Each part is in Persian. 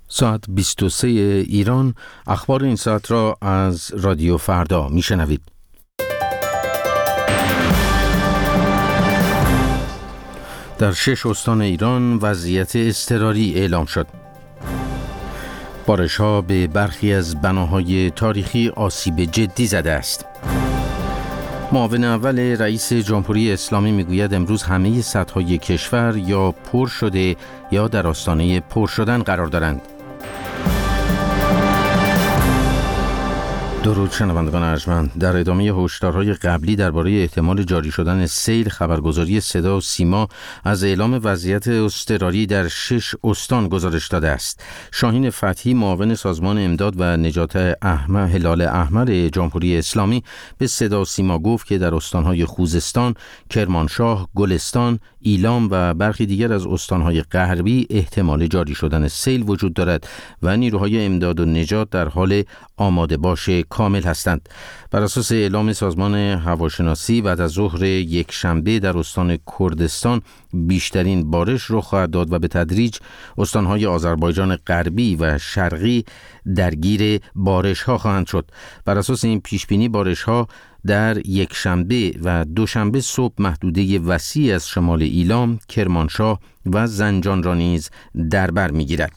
ساعت 23 ایران. اخبار این ساعت را از رادیو فردا میشنوید. در 6 استان ایران وضعیت اضطراری اعلام شد. بارش‌ها به برخی از بناهای تاریخی آسیب جدی زده است. معاون اول رئیس جمهوری اسلامی میگوید امروز همه سدهای کشور یا پر شده یا در آستانه پر شدن قرار دارند. درود شنوندگان ارجمند، در ادامه هشدارهای قبلی درباره احتمال جاری شدن سیل، خبرگزاری صدا و سیما از اعلام وضعیت اضطراری در 6 استان گزارش داده است. شاهین فتحی، معاون سازمان امداد و نجات هلال احمر جمهوری اسلامی، به صدا و سیما گفت که در استانهای خوزستان، کرمانشاه، گلستان، ایلام و برخی دیگر از استانهای غربی احتمال جاری شدن سیل وجود دارد و نیروهای امداد و نجات در حال آماده باش کامل هستند. بر اساس اعلام سازمان هواشناسی، بعد از ظهر یک شنبه در استان کردستان بیشترین بارش رخ خواهد داد و به تدریج استانهای آذربایجان غربی و شرقی درگیر بارش ها خواهند شد. بر اساس این پیشبینی بارش ها در یک شنبه و دوشنبه صبح محدوده وسیع از شمال ایلام، کرمانشاه و زنجان را نیز در بر می‌گیرد.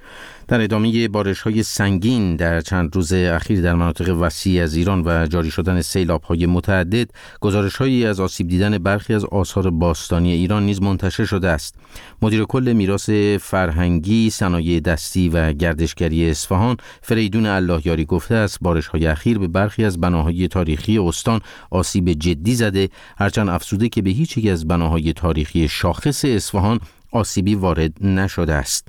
در ادامه بارش‌های سنگین در چند روز اخیر در مناطق وسیع از ایران و جاری شدن سیلاب‌های متعدد، گزارش‌هایی از آسیب دیدن برخی از آثار باستانی ایران نیز منتشر شده است. مدیر کل میراث فرهنگی، صنایع دستی و گردشگری اصفهان، فریدون اللهیاری گفته است بارش‌های اخیر به برخی از بناهای تاریخی استان آسیب جدی زده، هرچند افزوده که به هیچ یک از بناهای تاریخی شاخص اصفهان آسیبی وارد نشده است.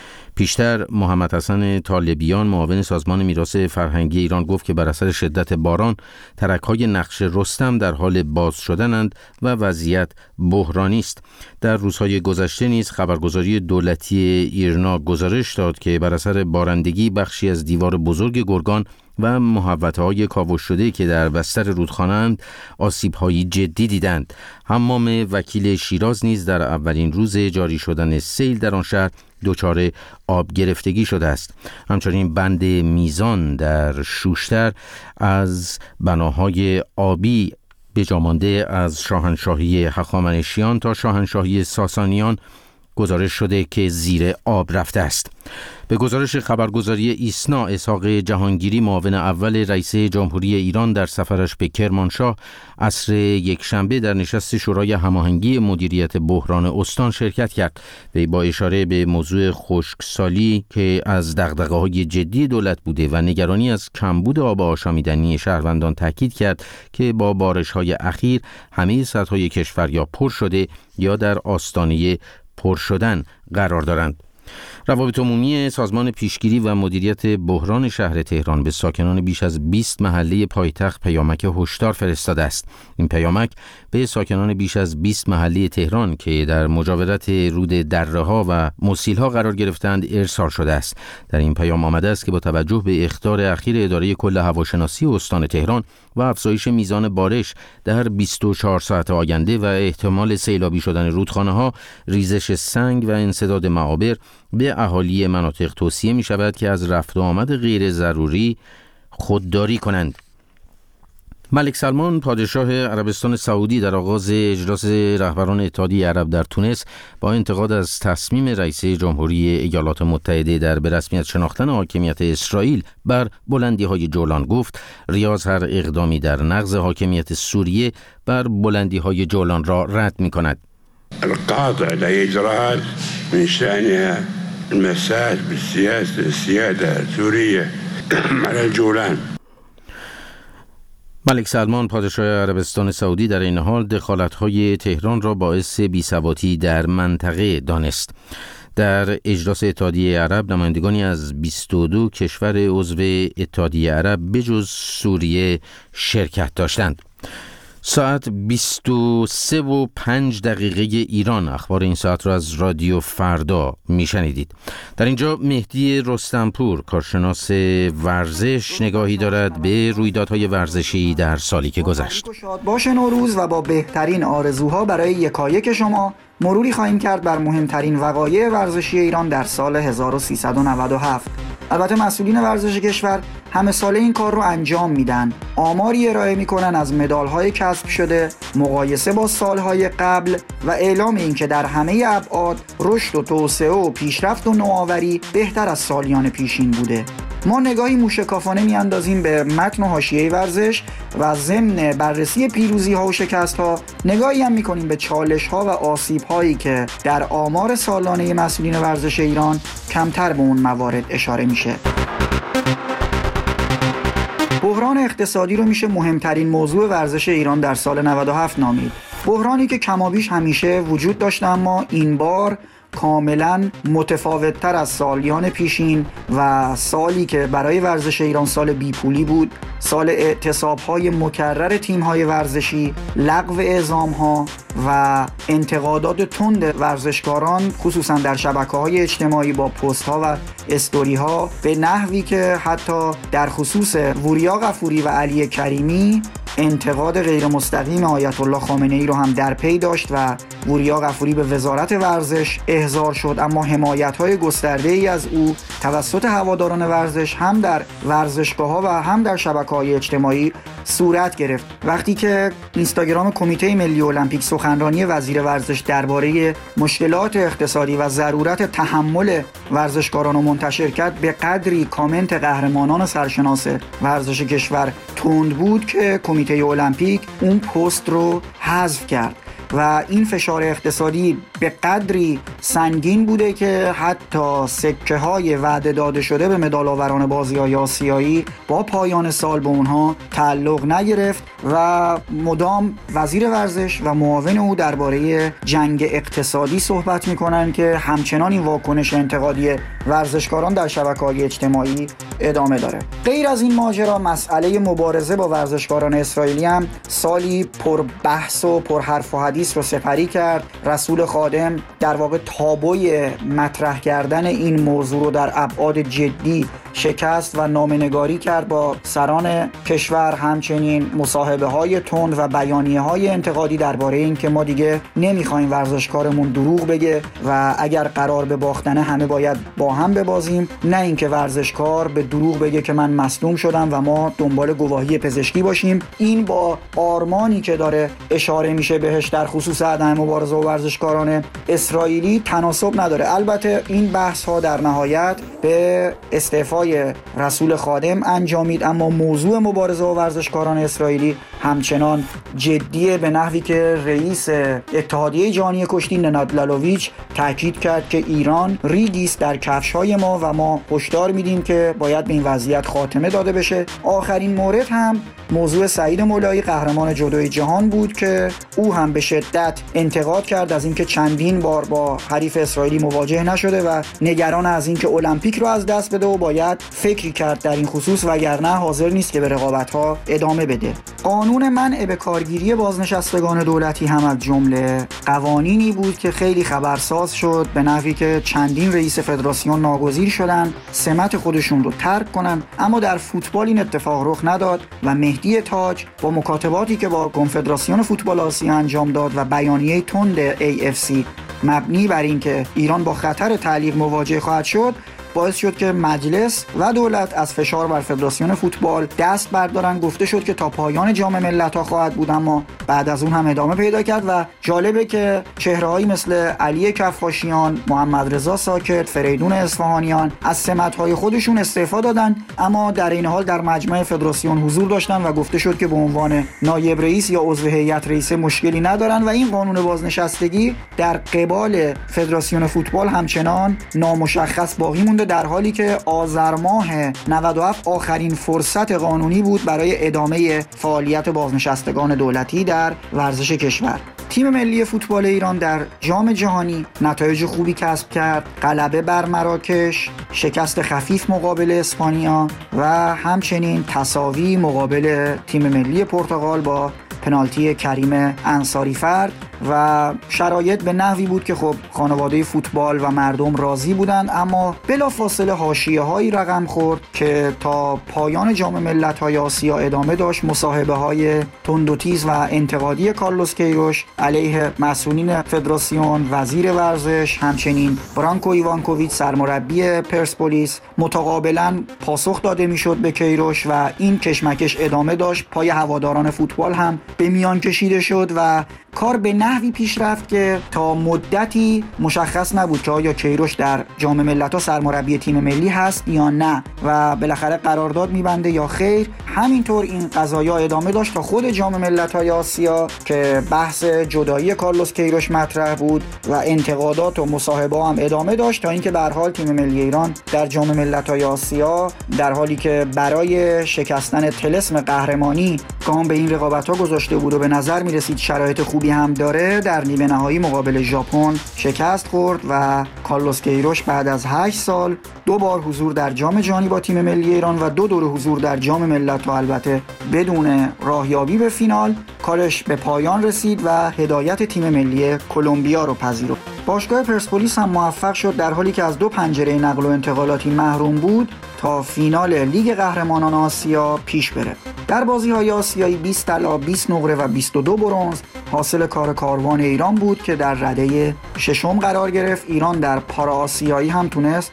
پیشتر محمد حسن طالبیان، معاون سازمان میراث فرهنگی ایران، گفت که بر اثر شدت باران ترک‌های نقش رستم در حال باز شدنند و وضعیت بحرانی است. در روزهای گذشته نیز خبرگزاری دولتی ایرنا گزارش داد که بر اثر بارندگی بخشی از دیوار بزرگ گرگان و محوطه‌های کاوش شده که در بستر رودخانه‌اند آسیب‌های جدی دیدند. حمام وکیل شیراز نیز در اولین روز جاری شدن سیل در آن شهر دچار آب گرفتگی شده است. همچنین بند میزان در شوشتر از بناهای آبی به جا مانده از شاهنشاهی هخامنشیان تا شاهنشاهی ساسانیان گزارش شده که زیر آب رفته است. به گزارش خبرگزاری ایسنا، اسحاق جهانگیری، معاون اول رئیس جمهوری ایران، در سفرش به کرمانشاه عصر یک شنبه در نشست شورای هماهنگی مدیریت بحران استان شرکت کرد. وی با اشاره به موضوع خشکسالی که از دغدغه‌های جدی دولت بوده و نگرانی از کمبود آب آشامیدنی شهروندان تاکید کرد که با بارش‌های اخیر همه سدهای کشور یا پر شده یا در آستانه پر شدن قرار دارند. روابط عمومی سازمان پیشگیری و مدیریت بحران شهر تهران به ساکنان بیش از 20 محله پایتخت پیامک هشدار فرستاده است. این پیامک به ساکنان بیش از 20 محله تهران که در مجاورت رود دره‌ها و مسیل‌ها قرار گرفتند ارسال شده است. در این پیام آمده است که با توجه به اخطار اخیر اداره کل هواشناسی استان تهران و افزایش میزان بارش در 24 ساعت آینده و احتمال سیلابی شدن رودخانه‌ها، ریزش سنگ و انسداد معابر، به اهالی مناطق توصیه می شود که از رفت و آمد غیر ضروری خودداری کنند. ملک سلمان، پادشاه عربستان سعودی، در آغاز اجلاس رهبران اتحادیه عرب در تونس با انتقاد از تصمیم رئیس جمهوری ایالات متحده در به رسمیت شناختن حاکمیت اسرائیل بر بلندی‌های جولان گفت ریاض هر اقدامی در نقض حاکمیت سوریه بر بلندی‌های جولان را رد می‌کند. القاطع لإجراءات من شأنها المساس بالسياسة السيادة السورية على الجولان. ملک سلمان، پادشاه عربستان سعودی، در این حال دخالت‌های تهران را باعث بی‌ثباتی در منطقه دانست. در اجلاس اتحادیه عرب نمایندگانی از 22 کشور عضو اتحادیه عرب بجز سوریه شرکت داشتند. ساعت 23:05 ایران. اخبار این ساعت را از رادیو فردا میشنیدید. در اینجا مهدی رستمپور، کارشناس ورزش، نگاهی دارد به رویدادهای ورزشی در سالی که گذشت. شاد باش نوروز و با بهترین آرزوها برای یکایک شما مروری خواهیم کرد بر مهمترین وقایع ورزشی ایران در سال 1397. البته مسئولین ورزش کشور همه ساله این کار رو انجام میدن. آماری ارائه میکنن از مدال‌های کسب شده، مقایسه با سالهای قبل و اعلام این که در همه ابعاد رشد و توسعه و پیشرفت و نوآوری بهتر از سالیان پیشین بوده. ما نگاهی موشکافانه میاندازیم به متن و حاشیه ورزش و ضمن بررسی پیروزی‌ها و شکست‌ها نگاهی هم می‌کنیم به چالش‌ها و آسیب‌هایی که در آمار سالانه مسئولین ورزش ایران کمتر به اون موارد اشاره میشه. بحران اقتصادی رو میشه مهمترین موضوع ورزش ایران در سال 97 نامید. بحرانی که کمابیش همیشه وجود داشته اما این بار کاملا متفاوت‌تر از سالیان پیشین و سالی که برای ورزش ایران سال بیپولی بود، سال اعتصاب‌های مکرر تیم‌های ورزشی، لغو اعزام‌ها و انتقادات تند ورزشکاران خصوصا در شبکه‌های اجتماعی با پست‌ها و استوری‌ها به نحوی که حتی در خصوص وریا غفوری و علی کریمی انتقاد غیر مستقیم آیت الله خامنه‌ای رو هم در پی داشت و وریا غفوری به وزارت ورزش احضار شد، اما حمایت‌های گسترده‌ای از او توسط هواداران ورزش هم در ورزشگاه‌ها و هم در شبکه‌های اجتماعی صورت گرفت. وقتی که اینستاگرام کمیته ملی المپیک سخنرانی وزیر ورزش درباره مشکلات اقتصادی و ضرورت تحمل ورزشکاران رو منتشر کرد، به قدری کامنت قهرمانان سرشناس ورزش کشور تند بود که کمیته المپیک اون پست رو حذف کرد و این فشار اقتصادی به قدری سنگین بوده که حتی سکه های وعده داده شده به مدال آوران بازی‌های آسیایی با پایان سال به اونها تعلق نگرفت و مدام وزیر ورزش و معاون او درباره جنگ اقتصادی صحبت میکنن که همچنان این واکنش انتقادی ورزشکاران در شبکه‌های اجتماعی ادامه داره. غیر از این ماجرا، مسئله مبارزه با ورزشکاران اسرائیلی هم سالی پر بحث و پر حرف و حدیث رو سپری کرد. رسول خادم در واقع تابوی مطرح کردن این موضوع رو در ابعاد جدی شکست و نامه‌نگاری کرد با سران کشور، همچنین مصاحبه‌های تند و بیانیه‌های انتقادی درباره این که ما دیگه نمی‌خوایم ورزشکارمون دروغ بگه و اگر قرار به باختنه همه باید با هم ببازیم، نه اینکه ورزشکار به دروغ بگه که من مصدوم شدم و ما دنبال گواهی پزشکی باشیم. این با آرمانی که داره اشاره میشه بهش در خصوص عدم مبارزه با ورزشکاران اسرائیلی تناسب نداره. البته این بحث‌ها در نهایت به استعفای رسول خادم انجامید، اما موضوع مبارزه با ورزشکاران اسرائیلی همچنان جدیه، به نحوی که رئیس اتحادیه جهانی کشتی نناد لالوویچ تاکید کرد که ایران ریگی است در کفش‌های ما و ما هشدار میدیم که باید به این وضعیت خاتمه داده بشه. آخرین مورد هم موضوع سعید مولایی قهرمان جودوی جهان بود که او هم به شدت انتقاد کرد از اینکه چندین بار با حریف اسرائیلی مواجه نشده و نگران از اینکه المپیک رو از دست بده و باید فکری کرد در این خصوص وگرنه حاضر نیست که به رقابت‌ها ادامه بده. قانون منع به کارگیری بازنشستگان دولتی هم از جمله قوانینی بود که خیلی خبرساز شد، به نحوی که چندین رئیس فدراسیون ناگزیر شدن سمت خودشون رو ترک کنن، اما در فوتبال این اتفاق رخ نداد و مهدی تاج با مکاتباتی که با کنفدراسیون فوتبال آسیا انجام داد و بیانیه تند AFC مبنی بر اینکه ایران با خطر تعلیق مواجه خواهد شد، باعث شد که مجلس و دولت از فشار بر فدراسیون فوتبال دست بردارن. گفته شد که تا پایان جام ملت‌ها خواهد بود، اما بعد از اون هم ادامه پیدا کرد و جالبه که چهره‌هایی مثل علی کفاشیان، محمد رضا ساکت، فریدون اصفهانیان از سمت‌های خودشون استعفا دادن، اما در این حال در مجمع فدراسیون حضور داشتن و گفته شد که به عنوان نایب رئیس یا عضو هیئت رئیسه مشکلی ندارن و این قانون بازنشستگی در قبال فدراسیون فوتبال همچنان نامشخص باقی مونده، در حالی که آذر ماه 97 آخرین فرصت قانونی بود برای ادامه فعالیت بازنشستگان دولتی در ورزش کشور. تیم ملی فوتبال ایران در جام جهانی نتایج خوبی کسب کرد، غلبه بر مراکش، شکست خفیف مقابل اسپانیا و همچنین تساوی مقابل تیم ملی پرتغال با پنالتی کریم انصاری فرد و شرایط به نحوی بود که خب خانواده فوتبال و مردم راضی بودند، اما بلافاصله حاشیه‌هایی رقم خورد که تا پایان جام ملت‌های آسیا ادامه داشت. مصاحبه‌های تند و تیز و انتقادی کارلوس کیروش علیه مسئولین فدراسیون، وزیر ورزش، همچنین برانکو ایوانکوویچ سرمربی پرسپولیس متقابلا پاسخ داده میشد به کیروش و این کشمکش ادامه داشت. پای هواداران فوتبال هم به میان کشیده شد و کار به نحوی پیش رفت که تا مدتی مشخص نبود که آیا کیروش در جام ملت‌ها سرمربی تیم ملی هست یا نه و بالاخره قرارداد میبنده یا خیر. همینطور این قضایا ادامه داشت تا خود جام ملت‌های آسیا که بحث جدایی کارلوس کیروش مطرح بود و انتقادات و مصاحبه هم ادامه داشت تا اینکه به هر حال تیم ملی ایران در جام ملت‌های آسیا در حالی که برای شکستن طلسم قهرمانی گام به این رقابت‌ها گذاشته بود و به نظر می‌رسید شرایط خوبی هم داره، در نیمه نهایی مقابل ژاپن شکست خورد و کارلوس کیروش بعد از 8 سال 2 بار حضور در جام جهانی با تیم ملی ایران و 2 دوره حضور در جام ملت‌ها البته بدون راهیابی به فینال کارش به پایان رسید و هدایت تیم ملی کلمبیا رو پذیرفت. باشگاه پرسپولیس هم موفق شد در حالی که از 2 پنجره نقل و انتقالاتی محروم بود تا فینال لیگ قهرمانان آسیا پیش بره. در بازی‌های آسیایی 20 طلا، 20 نقره و 22 برنز حاصل کار کاروان ایران بود که در رده ششم قرار گرفت. ایران در پارا آسیایی هم تونست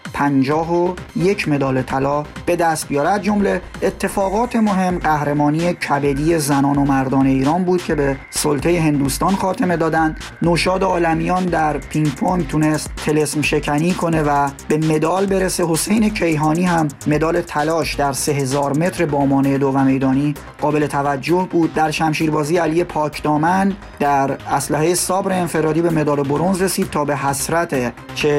51 مدال طلا به دست بیاره. از جمله اتفاقات مهم قهرمانی کبدی زنان و مردان ایران بود که به سلطه هندوستان خاتمه دادند. نوشاد عالمیان در پینگ پونگ تونست طلسم شکنی کنه و به مدال برسه. حسین کیهانی هم مدال طلاش در 3000 متر با مانع 2 و میدانی قابل توجه بود. در شمشیربازی علی پاکدامن در اسلحه صبر انفرادی به مدال برنز رسید تا به حسرت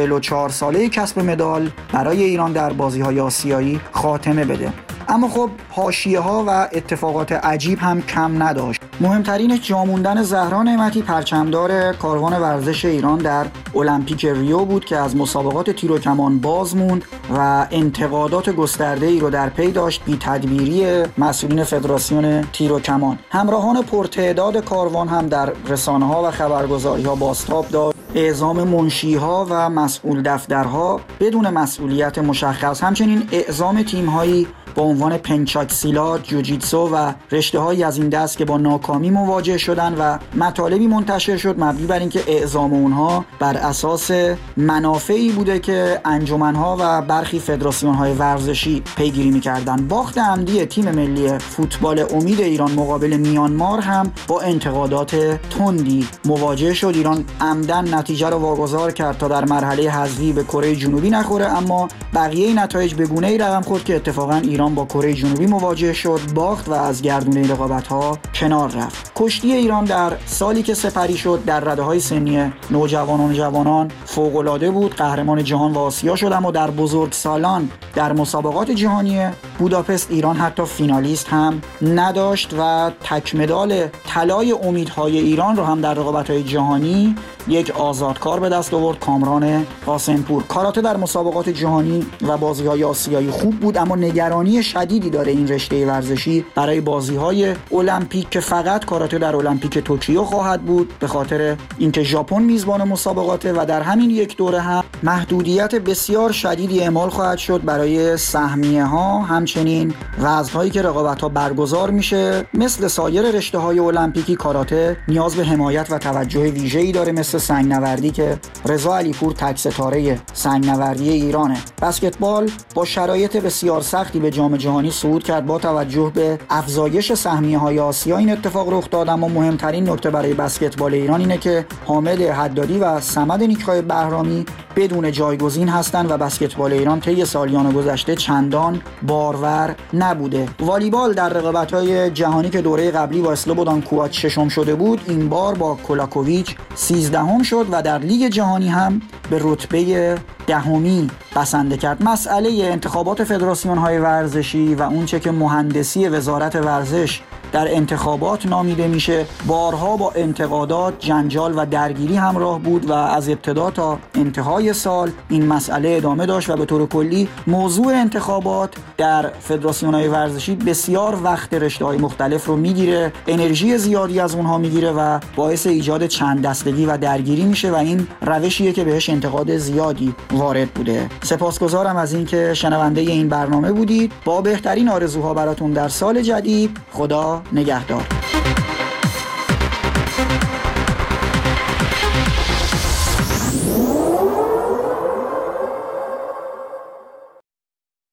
44 ساله کسب مدال برای ایران در بازی‌های آسیایی خاتمه بده. اما خب حاشیه‌ها و اتفاقات عجیب هم کم نداشت. مهمترین جا موندن زهرا نعمتی پرچمدار کاروان ورزش ایران در المپیک ریو بود که از مسابقات تیر و کمان باز موند و انتقادات گسترده‌ای رو در پی داشت. بی‌تدبیری مسئولین فدراسیون تیر و کمان. همراهان پرتعداد کاروان هم در رسانه‌ها و خبرگزاری‌ها بازتاب داشت. اعزام منشی‌ها و مسئول دفترها بدون مسئولیت مشخص، همچنین اعزام تیم‌هایی با عنوان پنچاک سیلات، جوجیتسو و رشته‌هایی از این دست که با ناکامی مواجه شدن و مطالبی منتشر شد مبنی بر اینکه اعزام اونها بر اساس منافعی بوده که انجمن‌ها و برخی فدراسیون‌های ورزشی پیگیری می‌کردند. باخت عمدی تیم ملی فوتبال امید ایران مقابل میانمار هم با انتقادات تندی مواجه شد. ایران عمدن نتیجه رو واگذار کرد تا در مرحله حذفی به کره جنوبی نخوره، اما بقیه نتایج به گونه‌ای رقم خورد که اتفاقاً ایران با کره جنوبی مواجه شد، باخت و از گردونه این رقابت‌ها کنار رفت. کشتی ایران در سالی که سپری شد در رده‌های سنی نوجوانان و جوانان فوق‌العاده بود. قهرمان جهان و آسیا شد، اما در بزرگسالان در مسابقات جهانی بوداپست ایران حتی فینالیست هم نداشت و تک مدال طلای امیدهای ایران رو هم در رقابت‌های جهانی یک آزادکار به دست آورد، کامران قاسمپور. کاراته در مسابقات جهانی و بازی‌های آسیایی خوب بود، اما نگرانی شدیدی داره این رشته ورزشی برای بازی‌های المپیک که فقط کاراته در المپیک توکیو خواهد بود به خاطر اینکه ژاپن میزبان مسابقاته و در همین یک دوره هم محدودیت بسیار شدیدی اعمال خواهد شد برای سهمیه‌ها، همچنین وزن‌هایی که رقابت‌ها برگزار میشه. مثل سایر رشته‌های المپیکی کاراته نیاز به حمایت و توجه ویژه‌ای داره، مثل سنگ‌نوردی که رضا علیپور تک ستاره سنگ‌نوردی ایرانه. بسکتبال با شرایط بسیار سختی به جام جهانی صعود کرد. با توجه به افزایش سهمیه‌های آسیا این اتفاق رخ داد، اما مهمترین نکته برای بسکتبال ایران اینه که حامد حدادی و صمد نیک‌خواه بهرامی بدون جایگزین هستند و بسکتبال ایران طی سالیان گذشته چندان بارور نبوده. والیبال در رقابت‌های جهانی که دوره قبلی با اسلوبودان کوآچ ششم شده بود، این بار با کولاکوویچ 13 شد و در لیگ جهانی هم به رتبه 10 بسنده کرد. مسئله انتخابات فدراسیون‌های ورزشی و اونچه که مهندسی وزارت ورزش در انتخابات نامیده میشه. بارها با انتقادات، جنجال و درگیری همراه بود و از ابتدا تا انتهای سال این مسئله ادامه داشت و به طور کلی موضوع انتخابات در فدراسیون‌های ورزشی بسیار وقت رشته‌های مختلف رو میگیره، انرژی زیادی از اونها میگیره و باعث ایجاد چند دستگی و درگیری میشه و این روشیه که بهش انتقاد زیادی وارد بوده. سپاسگزارم از اینکه شنونده این برنامه بودید. با بهترین آرزوها براتون در سال جدید. خدا نگهدار.